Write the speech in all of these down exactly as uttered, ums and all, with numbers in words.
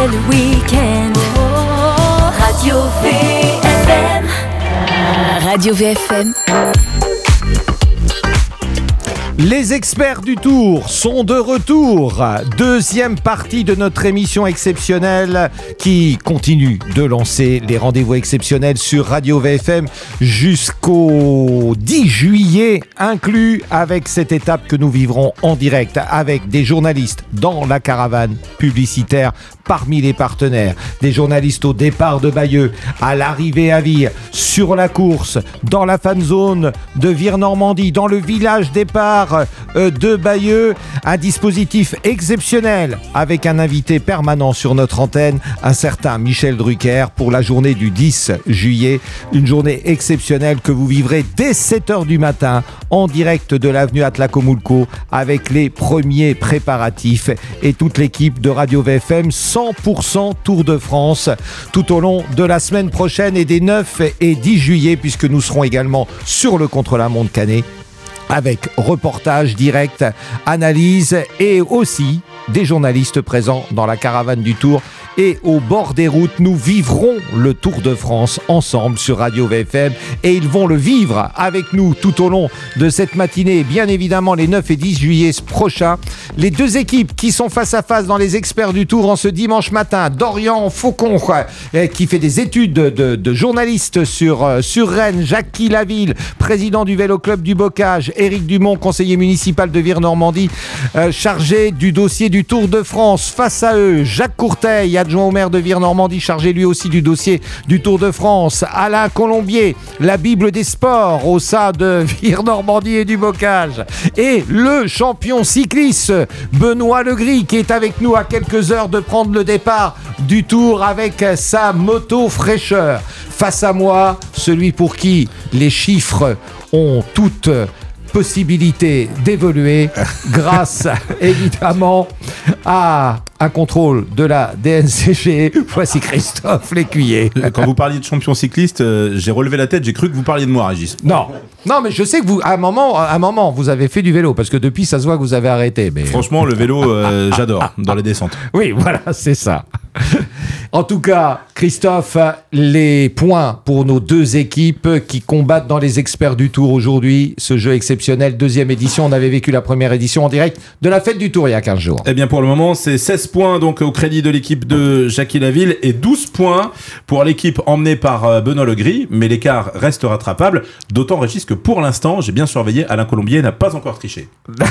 c'est le week-end. Radio V F M. Radio V F M. Les experts du Tour sont de retour. Deuxième partie de notre émission exceptionnelle qui continue de lancer les rendez-vous exceptionnels sur Radio V F M jusqu'au dix juillet inclus, avec cette étape que nous vivrons en direct avec des journalistes dans la caravane publicitaire parmi les partenaires, des journalistes au départ de Bayeux, à l'arrivée à Vire, sur la course, dans la fan zone de Vire-Normandie, dans le village départ de Bayeux, un dispositif exceptionnel avec un invité permanent sur notre antenne, un certain Michel Drucker, pour la journée du dix juillet, une journée exceptionnelle que vous vivrez dès sept heures du matin en direct de l'avenue Atlacomulco avec les premiers préparatifs et toute l'équipe de Radio V F M cent pour cent Tour de France tout au long de la semaine prochaine et des neuf et dix juillet, puisque nous serons également sur le contre-la-montre Canet avec reportage direct, analyse et aussi des journalistes présents dans la caravane du Tour et au bord des routes. Nous vivrons le Tour de France ensemble sur Radio V F M et ils vont le vivre avec nous tout au long de cette matinée et bien évidemment les neuf et dix juillet prochains. Les deux équipes qui sont face à face dans les experts du Tour en ce dimanche matin, Dorian Faucon qui fait des études de, de, de journaliste sur, sur Rennes, Jackie Laville, président du Vélo Club du Bocage, Éric Dumont, conseiller municipal de Vire-Normandie, euh, chargé du dossier du Tour de France. Face à eux, Jacques Courteil, adjoint au maire de Vire-Normandie, chargé lui aussi du dossier du Tour de France. Alain Colombier, la Bible des sports au sein de Vire-Normandie et du Bocage. Et le champion cycliste, Benoît Legris, qui est avec nous à quelques heures de prendre le départ du Tour avec sa moto fraîcheur. Face à moi, celui pour qui les chiffres ont toute possibilité d'évoluer grâce évidemment à un contrôle de la D N C G. Voici Christophe Lécuyer. Quand vous parliez de champion cycliste, euh, j'ai relevé la tête, j'ai cru que vous parliez de moi, Régis. Non, non, mais je sais que vous, à un moment, à un moment, vous avez fait du vélo parce que depuis, ça se voit que vous avez arrêté. Mais franchement, le vélo, euh, j'adore dans les descentes. Oui, voilà, c'est ça. En tout cas, Christophe, les points pour nos deux équipes qui combattent dans les experts du Tour aujourd'hui, ce jeu exceptionnel, deuxième édition. On avait vécu la première édition en direct de la fête du Tour il y a quinze jours. Eh bien, pour le moment, c'est seize points donc au crédit de l'équipe de Jackie Laville et douze points pour l'équipe emmenée par Benoît Legris, mais l'écart reste rattrapable, d'autant, Régis, que pour l'instant, j'ai bien surveillé, Alain Colombier n'a pas encore triché.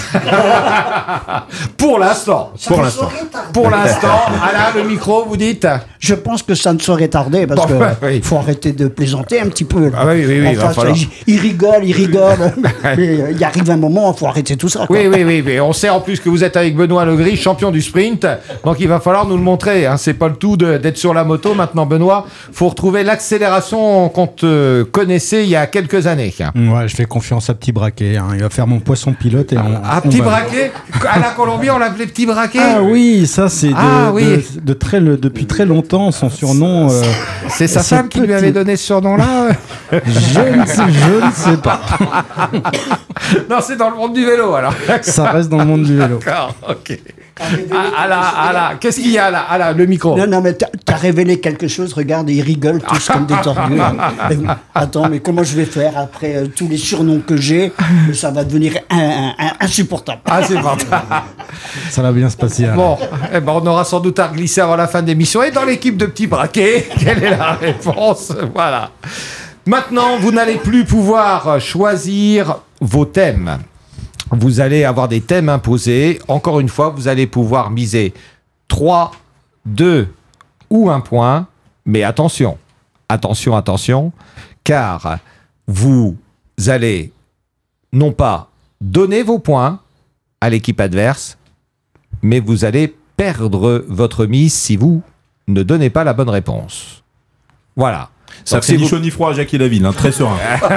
Pour l'instant. Pour l'instant. Pour l'instant. Alain, le micro, vous dites ? Je pense que ça ne saurait tarder parce bon, qu'il bah, oui. faut arrêter de plaisanter un petit peu. Là. Ah oui, oui, oui. Enfin, falloir... il, il rigole, il rigole. Il y arrive un moment, il faut arrêter tout ça. Quoi. Oui, oui, oui, oui. On sait en plus que vous êtes avec Benoît Legris, champion du sprint. Donc il va falloir nous le montrer. Hein. C'est pas le tout de, d'être sur la moto maintenant, Benoît. Il faut retrouver l'accélération qu'on te connaissait il y a quelques années. Ouais, je fais confiance à Petit Braquet. Hein. Il va faire mon poisson pilote. Et on, ah, on Petit va... Braquet. À la Colombie, on l'appelait Petit Braquet. Ah oui, ça c'est de, ah, oui. de, de très, le, depuis très longtemps son surnom. Euh, c'est sa femme qui petit... lui avait donné ce surnom-là. je, ne sais, je ne sais pas. Non, c'est dans le monde du vélo alors. Ça reste dans le monde du vélo. D'accord, ok. Ah, là, ah là, qu'est-ce qu'il y a là, ah là, le micro. Non, non, mais t'as, t'as révélé quelque chose. Regarde, ils rigolent tous comme des tordus. Attends, mais comment je vais faire après euh, tous les surnoms que j'ai? Ça va devenir un, un, un, insupportable. Ah, c'est bon. Ça va bien se passer. Alors. Bon, eh ben, on aura sans doute à glisser avant la fin de l'émission. Et dans l'équipe de Petit Braquet, quelle est la réponse? Voilà. Maintenant, vous n'allez plus pouvoir choisir vos thèmes. Vous allez avoir des thèmes imposés. Encore une fois, vous allez pouvoir miser trois, deux ou un point. Mais attention, attention, attention, car vous allez non pas donner vos points à l'équipe adverse, mais vous allez perdre votre mise si vous ne donnez pas la bonne réponse. Voilà. Ça Donc, fait ni vous... chaud ni froid à Jackie Laville, hein, très serein.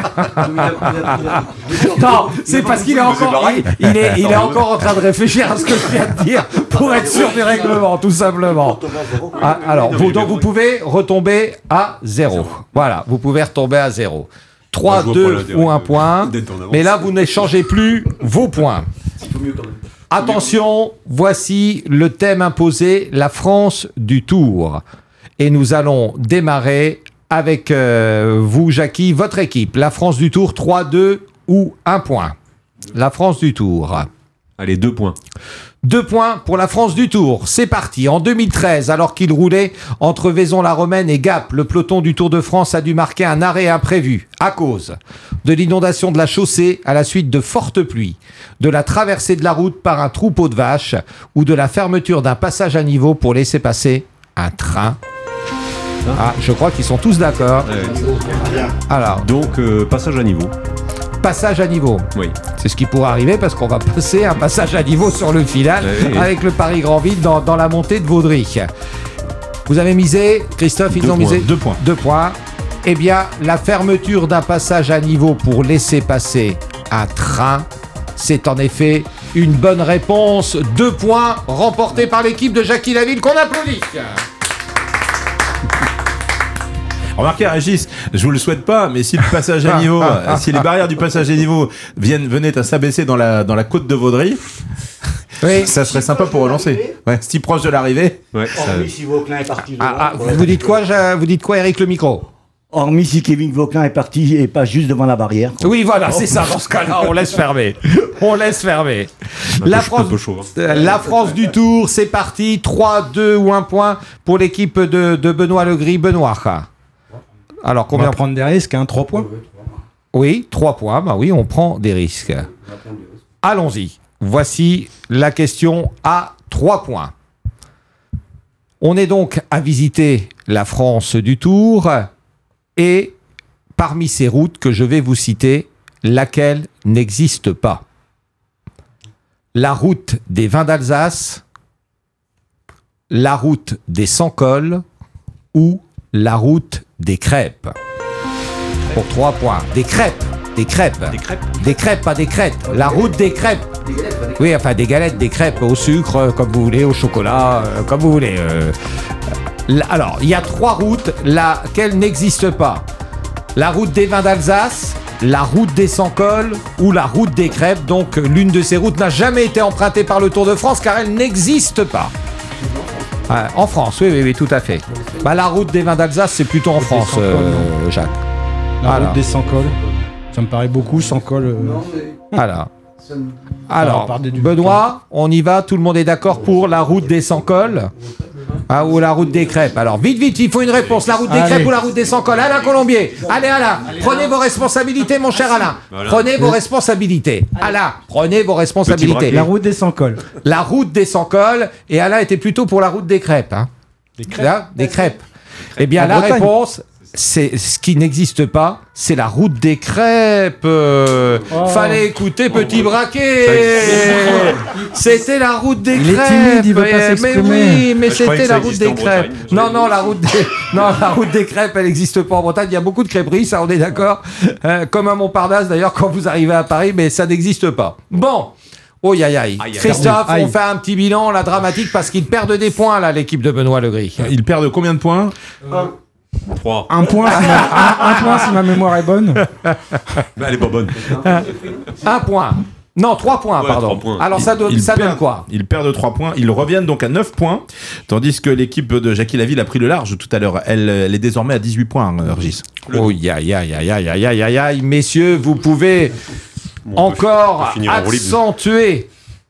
Non, c'est parce qu'il est encore, il, il est, il est encore en train de réfléchir à ce que je viens de dire pour être sûr du règlement, tout simplement. Ah, alors, vous, donc vous pouvez retomber à zéro. Voilà, vous pouvez retomber à zéro. trois, deux ou un point. Mais là, vous n'échangez plus vos points. Attention, voici le thème imposé, la France du Tour. Et nous allons démarrer avec euh, vous, Jackie, votre équipe. La France du Tour, trois, deux ou un point. La France du Tour. Allez, deux points. Deux points pour la France du Tour. C'est parti. En deux mille treize, alors qu'il roulait entre Vaison-la-Romaine et Gap, le peloton du Tour de France a dû marquer un arrêt imprévu à cause de l'inondation de la chaussée à la suite de fortes pluies, de la traversée de la route par un troupeau de vaches ou de la fermeture d'un passage à niveau pour laisser passer un train. Ah, je crois qu'ils sont tous d'accord. Ouais. Alors, Donc, euh, passage à niveau. passage à niveau. Oui. C'est ce qui pourrait arriver parce qu'on va passer un passage à niveau sur le final Oui, oui. avec le Paris-Grandville dans, dans la montée de Vaudry. Vous avez misé, Christophe, ils Deux ont points, misé deux points. Deux points. Eh bien, la fermeture d'un passage à niveau pour laisser passer un train, c'est en effet une bonne réponse. Deux points remportés par l'équipe de Jackie Laville qu'on applaudit. Remarquez, Régis, je vous le souhaite pas, mais si le passage à niveau, si les barrières du passage à niveau viennent, venaient à s'abaisser dans la, dans la côte de Vaudry, Oui. ça serait sympa pour relancer. Ouais, si proche de l'arrivée. Ouais, ça- Hormis si Vauquelin est parti devant. Ah, ah, vous dites quoi, je- vous dites quoi, Eric, le micro? Hormis si Kevin Vauquelin est parti et pas juste devant la barrière. Oui, voilà, c'est ça. Dans ce cas-là, on laisse fermer. On laisse fermer. La un peu- France, un peu chaud, hein. euh, la France du Tour, c'est parti. trois, deux ou un point pour l'équipe de, de Benoît Legris. Benoît. Alors, On combien va prendre des risques, hein, trois points. Oui, trois points. Bah oui, on prend des risques. Allons-y. Voici la question à trois points. On est donc à visiter la France du Tour et parmi ces routes que je vais vous citer, laquelle n'existe pas? La route des vins d'Alsace, la route des Sans-Cols ou la route des crêpes? Pour trois points. Des crêpes. Des crêpes. Des crêpes. Des crêpes, pas des crêpes. La route des crêpes. Oui, enfin des galettes, des crêpes au sucre, euh, comme vous voulez, au chocolat, euh, comme vous voulez. euh. L- Alors, il y a trois routes, laquelle n'existe pas. La route des vins d'Alsace, la route des Sans-Cols ou la route des crêpes. Donc, l'une de ces routes n'a jamais été empruntée par le Tour de France car elle n'existe pas. Ah, en France, oui, oui, oui, tout à fait. Bah, la route des vins d'Alsace, c'est plutôt en France, Sans-Cols, euh, Jacques. La Voilà. route des sans-cols. Ça me paraît beaucoup, sans-cols. euh, Voilà. Ah, Alors, on part des- du- Benoît, on y va, tout le monde est d'accord pour la route des Sans-Cols ah, ou la route des crêpes. Alors, vite, vite, il faut une réponse. La route des Allez. crêpes ou la route des Sans-Cols? Alain Colombier. Allez, Alain, prenez vos responsabilités, mon cher Alain. Voilà. Prenez vos responsabilités. Alain, prenez vos responsabilités. braquet. La route des sans-cols. La route des Sans-Cols, et Alain était plutôt pour la route des crêpes. Hein. Des crêpes. Là, des crêpes. Eh bien, En la Bretagne. réponse, c'est ce qui n'existe pas, c'est la route des crêpes. Euh, Oh. Fallait écouter Petit Braquet. C'était la route des Il est crêpes. timide, il veut pas Eh, mais s'exprimer. oui, mais Ah, je croyais c'était que ça la route existait des en crêpes. Bretagne, je Non, savais non, pas. la route des, non, la route des crêpes, elle n'existe pas en Bretagne. Il y a beaucoup de crêperies, ça, on est d'accord. Euh, comme à Montparnasse, d'ailleurs, quand vous arrivez à Paris, mais ça n'existe pas. Bon. Oh, aïe, aïe. Aïe, aïe. Christophe, Aïe. on fait un petit bilan, la dramatique, parce qu'ils perdent des points, là, l'équipe de Benoît Legris. Ils perdent combien de points? trois. Un point, si ma, un, un point si ma mémoire est bonne. Mais elle est pas bonne. Un point. Non, trois points, Ouais, pardon. trois points. Alors, ça, donne, Ils ça donne perdent- quoi? Ils perdent trois points. Ils reviennent donc à neuf points. Tandis que l'équipe de Jackie Laville a pris le large tout à l'heure. Elle, elle est désormais à dix-huit points, euh, Régis. Oh, aïe, aïe, aïe, aïe, aïe, aïe, aïe, aïe, aïe. Messieurs, vous pouvez Bon, on peut- encore on peut finir en roue libre. accentuer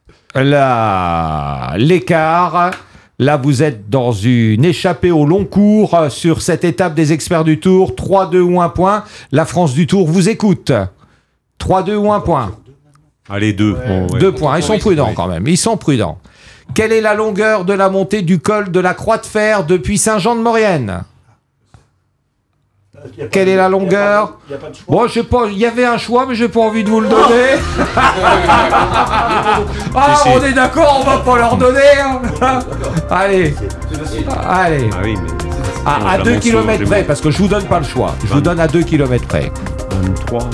la- l'écart. Là, vous êtes dans une échappée au long cours euh, sur cette étape des experts du Tour. trois, deux ou un point. La France du Tour vous écoute. trois, deux ou un point. Allez, deux. Bon, ouais. Deux points. Ils sont prudents Ouais. quand même. Ils sont prudents. Quelle est la longueur de la montée du col de la Croix de Fer depuis Saint-Jean-de-Maurienne? Quelle est la longueur? Bon, je sais pas, il y avait un choix, mais j'ai pas envie de vous le donner. Ah, Si, si. on est d'accord, on va pas leur donner. hein. Allez, allez. Ah oui, mais. À, Non, à la deux Monceau, kilomètres j'ai près, bon. parce que je vous donne pas le choix. Je vous vingt. donne à deux kilomètres près. vingt-trois.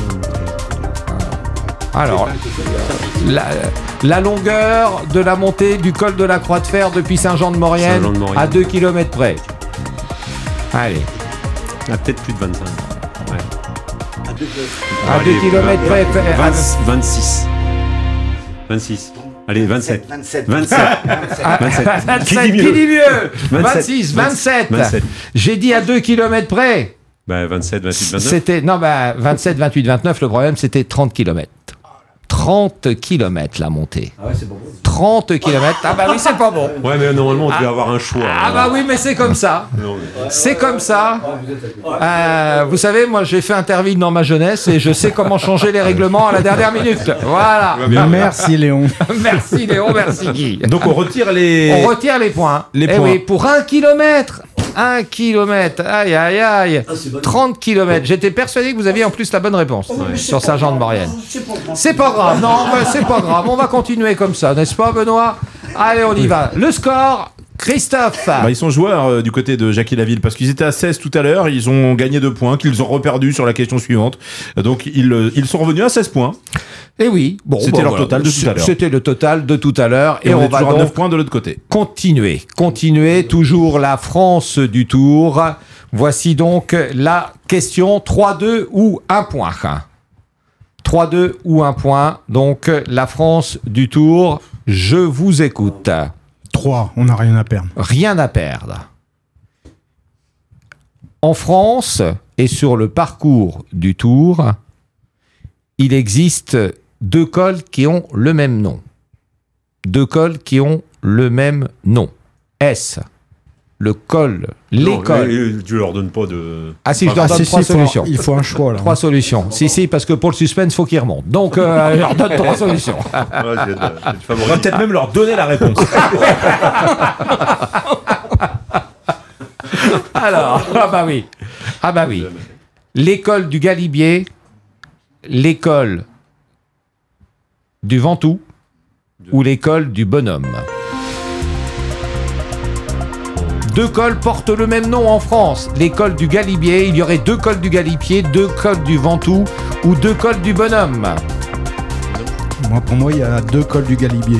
Alors, la, la longueur de la montée du col de la Croix de Fer depuis Saint-Jean-de-Maurienne Saint-Jean-de-Maurienne. à deux kilomètres près. Allez, Ah, peut-être plus de vingt-cinq. Ouais. à Allez, deux kilomètres près. fait- vingt- vingt-six. vingt-six. Allez, vingt-sept. vingt-sept. vingt-sept. vingt-sept. vingt-sept, Qui dit mieux qui dit mieux vingt-sept. vingt-six, vingt-sept. vingt-sept. J'ai dit à deux kilomètres près. Bah, vingt-sept, vingt-huit, vingt-neuf. C'était, non, bah, vingt-sept, vingt-huit, vingt-neuf, le problème, c'était trente kilomètres. trente kilomètres la montée. Ah ouais, c'est bon. trente kilomètres. Ah bah oui, c'est pas bon. Ouais, mais normalement, on devait avoir un choix. Ah bah oui, mais c'est comme ça. Non, mais- C'est comme ça. Euh, vous savez, moi, j'ai fait Interville dans ma jeunesse et je sais comment changer les règlements à la dernière minute. Voilà. Merci Léon. Merci Léon, merci Guy. Donc on retire les. On retire les points. Les Eh points. oui, pour un kilomètre. Un kilomètre. Aïe, aïe, aïe. trente kilomètres. J'étais persuadé que vous aviez en plus la bonne réponse sur Saint-Jean-de-Maurienne. C'est pas grave. C'est pas grave. Non, mais c'est pas grave. On va continuer comme ça, n'est-ce pas, Benoît? Allez, on y va. Le score, Christophe. Bah, ils sont joueurs euh, du côté de Jackie Laville parce qu'ils étaient à seize tout à l'heure, ils ont gagné deux points, qu'ils ont reperdu sur la question suivante. Donc ils, euh, ils sont revenus à seize points. Et oui, bon, C'était bon, leur voilà. total de tout à l'heure. C'était le total de tout à l'heure. Et, Et, on, on, est va toujours à neuf donc points de l'autre côté. continuer. Continuer, toujours la France du Tour. Voici donc la question trois deux ou un point. trois deux ou un point. Donc la France du Tour, je vous écoute. trois, on n'a rien à perdre. Rien à perdre. En France et sur le parcours du Tour, il existe deux cols qui ont le même nom. Deux cols qui ont le même nom. Est-ce le col, les Non, cols mais Tu leur donnes pas de. Ah si, je Ah, leur donne si, trois si, il faut- solutions. il faut un choix là. Trois solutions. Si, si, parce que pour le suspense, il faut qu'il remonte. Donc, euh, je leur donne trois solutions. Ouais, j'ai de- j'ai du On va favoritisme. peut-être même leur donner la réponse. Alors, ah bah oui. Ah bah oui. L'école du Galibier, l'école du Ventoux ou l'école du Bonhomme. Deux cols portent le même nom en France. L'école du Galibier, il y aurait deux cols du Galibier, deux cols du Ventoux ou deux cols du Bonhomme. Moi, pour moi, il y a deux cols du Galibier.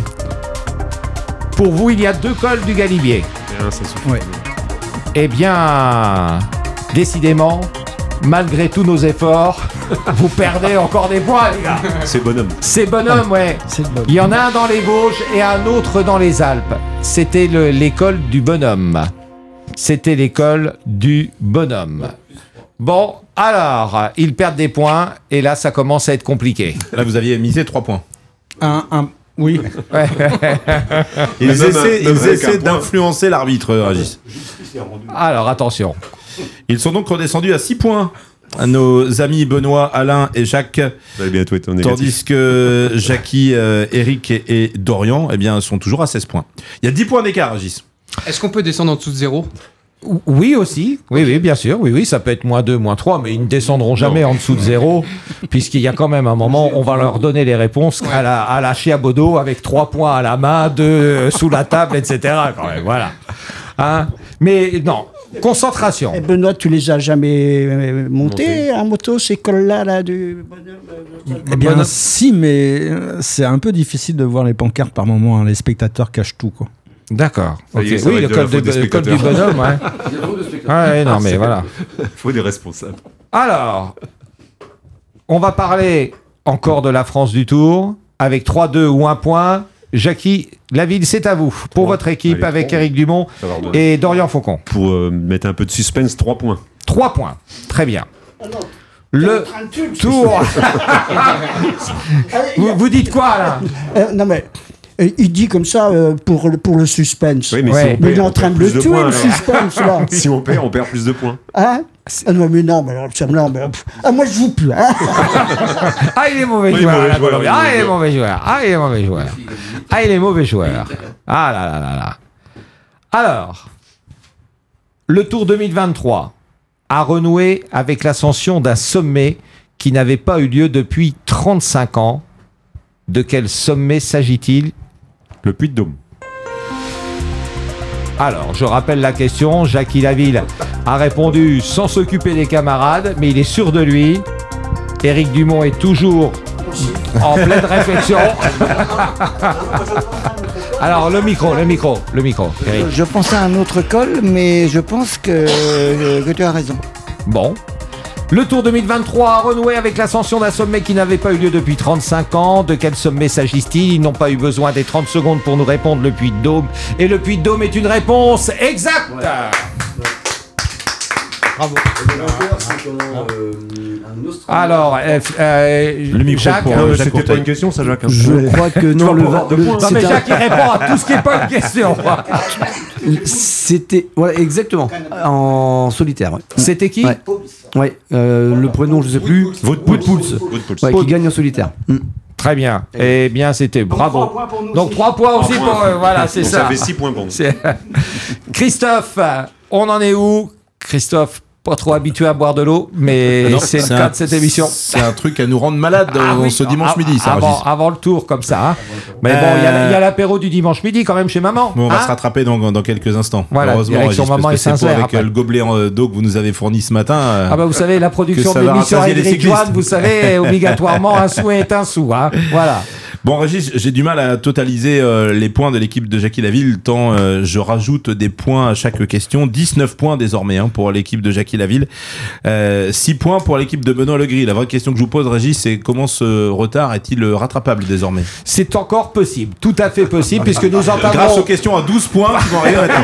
Pour vous, il y a deux cols du Galibier. Et un, ça suffit. Ouais. Eh bien, décidément, malgré tous nos efforts, vous perdez encore des points, les gars. C'est bonhomme. C'est Bonhomme, ouais. C'est le bon. Il y en a un dans les Vosges et un autre dans les Alpes. C'était le- l'école du Bonhomme. C'était l'école du Bonhomme. Bon, alors, ils perdent des points et là, ça commence à être compliqué. Là, vous aviez misé trois points. Un, un, oui. Ils Mais même essaient, un- même ils avec essaient un point. d'influencer l'arbitre, Régis. Alors, attention. Ils sont donc redescendus à six points. Nos amis Benoît, Alain et Jacques, Vous allez bientôt être en négatif. tandis que Jackie, euh, Eric et, et Dorian, eh bien, sont toujours à seize points. Il y a dix points d'écart, Régis. Est-ce qu'on peut descendre en dessous de zéro? Oui aussi, oui, oui, bien sûr, oui, oui, ça peut être moins deux, moins trois, mais ils ne descendront jamais en dessous de zéro, puisqu'il y a quand même un moment, on va leur donner les réponses à la, à la Chiabodo avec trois points à la main, deux euh, sous la table, et cetera. Quand même, voilà. Hein, mais non, concentration. Et Benoît, tu les as jamais euh, montés en moto, ces cols-là là, du bonhomme euh, Eh bien, si, mais euh, c'est un peu difficile de voir les pancartes par moment. Hein. Les spectateurs cachent tout, quoi. D'accord. Ça y est, ok. ça va Oui, le être de la col, de, faute des le col du spectateurs. bonhomme, ouais. Ouais, non, mais voilà. Il faut des responsables. Alors, on va parler encore de la France du Tour, avec trois deux ou un point. Jackie Laville, c'est à vous, pour Trois. votre équipe, Allez, avec trois. Éric Dumont Ça va redonner. et Dorian Faucon. Pour euh, mettre un peu de suspense, trois points. Trois points. Très bien. Ah non, Le t'es en train de tuer le Tour. Allez, vous, vous dites quoi, là? Euh, non mais, euh, il dit comme ça euh, pour, le- pour le suspense. Oui, mais Ouais. si on Mais perd, il est en on train perd de le plus tuer, points, le alors. suspense, là. Si on perd, on perd plus de points. Hein ah non, mais non, mais alors, ça me non, mais, pff, ah, moi je joue plus. Hein Ah, il est mauvais Oui, joueur. mauvais là, joueur, Colombie. oui, Ah, il est mauvais mauvais joueur. Ah, il est mauvais joueur. Ah, il est mauvais joueur. Ah là là là là. Alors, le Tour deux mille vingt-trois a renoué avec l'ascension d'un sommet qui n'avait pas eu lieu depuis trente-cinq ans. De quel sommet s'agit-il? Le Puy de Dôme. Alors, je rappelle la question. Jackie Laville a répondu sans s'occuper des camarades, mais il est sûr de lui. Éric Dumont est toujours en pleine réflexion. Alors, le micro, le micro, le micro, Éric. Je pense à un autre col, mais je pense que, que tu as raison. Bon. Le Tour deux mille vingt-trois a renoué avec l'ascension d'un sommet qui n'avait pas eu lieu depuis trente-cinq ans. De quel sommet s'agit-il? Ils n'ont pas eu besoin des trente secondes pour nous répondre. Le Puy-de-Dôme. Et le Puy-de-Dôme est une réponse exacte. Ouais. Bravo. Alors, euh, euh, le micro Jacques, pour, euh, c'était pas une question, ça, Jacques. Je crois que non. Le, le, le, non, mais Jacques, il répond à tout ce qui n'est pas une question. C'était voilà exactement en solitaire. Ouais. C'était qui? Ouais, ouais euh, le prénom je sais plus. Woodpulse. Ouais, qui gagne en solitaire. Mm. Très bien. Eh bien, c'était bravo. trois pour nous Donc aussi. trois points aussi pour euh, voilà, c'est Donc ça. ça fait six points pour nous. C'est- Christophe, on en est où? Christophe, pas trop habitué à boire de l'eau, mais Non, c'est le c'est cas un- de cette émission. C'est un truc à nous rendre malades Ah euh, oui, ce dimanche ah, midi, ça, avant, Régis. avant le tour, comme ça. Hein. Mais bon, il y a- Euh, il y a l'apéro du dimanche midi quand même chez maman. Bon, on va hein. se rattraper dans, dans quelques instants. Voilà, Heureusement, direction Régis, maman parce et que c'est pour Saint-Clair, avec après. euh, le gobelet euh, d'eau que vous nous avez fourni ce matin. euh, Ah bah vous savez, la production que de ça va l'émission rassasier les avec cyclistes. Joanne, vous savez, obligatoirement un souhait est un sou. Hein. Voilà. Bon, Régis, j'ai du mal à totaliser euh, les points de l'équipe de Jackie Laville, tant euh, je rajoute des points à chaque question. dix-neuf points désormais hein, pour l'équipe de Jackie Laville. Euh, six points pour l'équipe de Benoît Legris. La vraie question que je vous pose, Régis, c'est comment ce retard est-il rattrapable désormais? C'est encore possible, tout à fait possible, puisque nous entamons... Grâce aux questions à douze points qui vont arriver maintenant.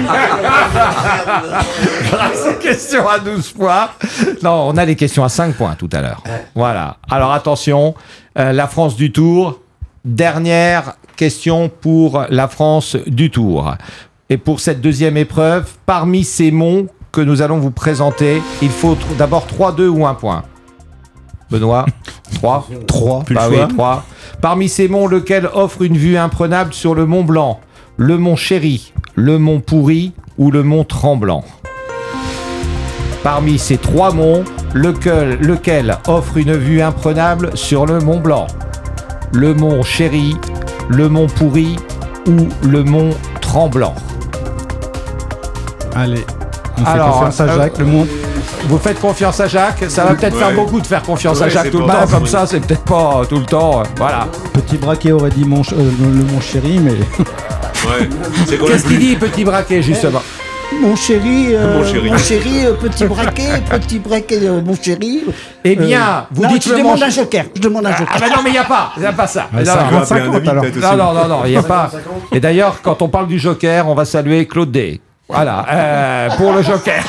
Grâce aux questions à douze points. Non, on a des questions à cinq points tout à l'heure. Voilà. Alors attention, euh, la France du Tour. Dernière question pour la France du Tour. Et pour cette deuxième épreuve, parmi ces monts que nous allons vous présenter, il faut tr- d'abord trois, deux ou un point. Benoît, trois, trois. Plus le bah oui, choix. trois. Parmi ces monts, lequel offre une vue imprenable sur le Mont Blanc? Le Mont Chéri, le Mont Pourri ou le Mont Tremblant? Parmi ces trois monts, lequel, lequel offre une vue imprenable sur le Mont Blanc? Le Mont Chéri, le Mont Pourri ou le Mont Tremblant? Allez, on fait Alors, confiance à euh, Jacques. Le monde. Vous faites confiance à Jacques? Ça va peut-être Ouais. faire beaucoup de faire confiance à Ouais, Jacques c'est tout le pas temps, grave, comme oui. ça, c'est peut-être pas tout le temps. euh, Voilà. Petit Braquet aurait dit mon ch- euh, le, le mon chéri, mais Ouais. C'est quand même Qu'est-ce qu'il plus. dit, petit braquet, justement? Mon chéri, euh, Mon chéri. mon chéri, euh, petit braquet, petit braquet, euh, mon chéri. Eh bien, vous non, dites tu le demandes Mont- un joker. Je demande un Ah joker. bah non, mais il n'y a pas, il n'y a pas ça. Ouais, Non, ça non, va. On va appeler un ami, alors. peut-être non, aussi. non, non, non, il n'y a pas. Et d'ailleurs, quand on parle du joker, on va saluer Claude D. Voilà, euh, pour le joker.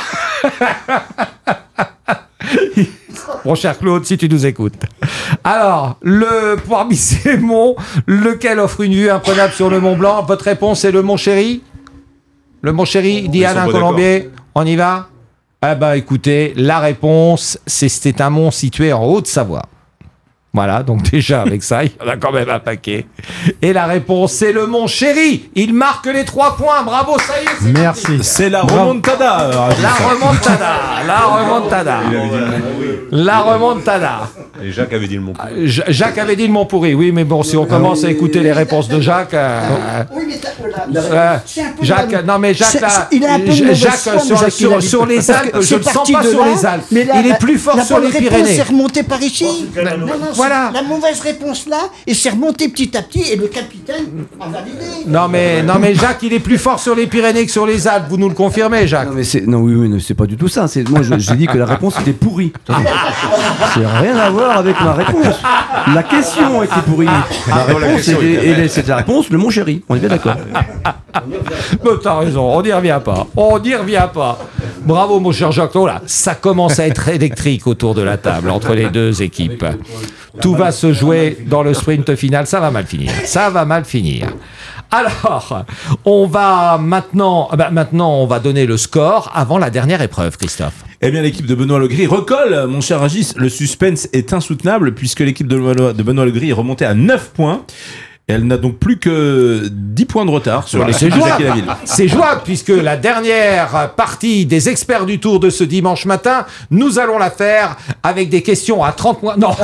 Mon cher Claude, si tu nous écoutes. Alors, le, parmi ces monts, lequel offre une vue imprenable sur le Mont Blanc? Votre réponse est le Mont Chéri? Le Mont Chéri, dit Ils sont Alain pas Colombier. On y va? Ah bah écoutez, la réponse, c'est c'est un mont situé en Haute-Savoie. Voilà, donc déjà avec ça, il y en a quand même un paquet. Et la réponse, c'est le Mont Chéri. Il marque les trois points. Bravo, ça y est. c'est merci. C'est la remontada. euh, Régis. La remontada, la remontada, Il avait dit le Mont pourri. la remontada. Et Jacques avait dit le Mont pourri. J- Jacques avait dit le Mont pourri, oui, mais bon, si on commence à écouter les réponses de Jacques, euh, Oui, mais t'as- là, euh, c'est un peu Jacques, la- non mais Jacques c'est- là, c'est- il a un peu de J- mauvaise Jacques foi, sur, Jacques, sur- il a- sur les parce Alpes, que je c'est ne sens parti pas de sur là, les Alpes. mais là, Il est la- plus fort la sur bonne les réponse, Pyrénées. c'est remonté par ici. Non, non, Voilà. c'est la mauvaise réponse là, et c'est remonté petit à petit, et le capitaine a validé. Non mais, non mais Jacques, il est plus fort sur les Pyrénées que sur les Alpes. Vous nous le confirmez, Jacques? Non mais c'est non oui oui non, c'est pas du tout ça. C'est moi je- j'ai dit que la réponse était pourrie. C'est rien à voir avec ma réponse. La question était pourrie. La Ah, non, la réponse question était, était- et les- c'était la réponse le mon chéri. On est bien d'accord. Mais t'as raison, on n'y revient pas. On n'y revient pas. Bravo, mon cher Jacques. Oh là, ça commence à être électrique autour de la table entre les deux équipes. Tout va se jouer dans le sprint final. Ça va mal finir. Ça va mal finir. Alors, on va maintenant, bah maintenant, on va donner le score avant la dernière épreuve, Christophe. Eh bien, l'équipe de Benoît Legris recolle, mon cher Régis. Le suspense est insoutenable puisque l'équipe de Benoît, de Benoît Legris est remontée à neuf points. Et elle n'a donc plus que dix points de retard sur Voilà, l'équipe c'est de Jackie jouable. Laville. C'est jouable puisque la dernière partie des experts du Tour de ce dimanche matin, nous allons la faire avec des questions à trente points. Non.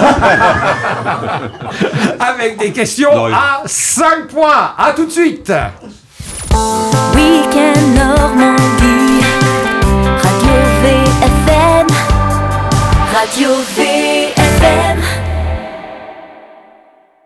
Avec des questions Non, il- à cinq points. À tout de suite. Week-end Normandie, Radio V F M, Radio V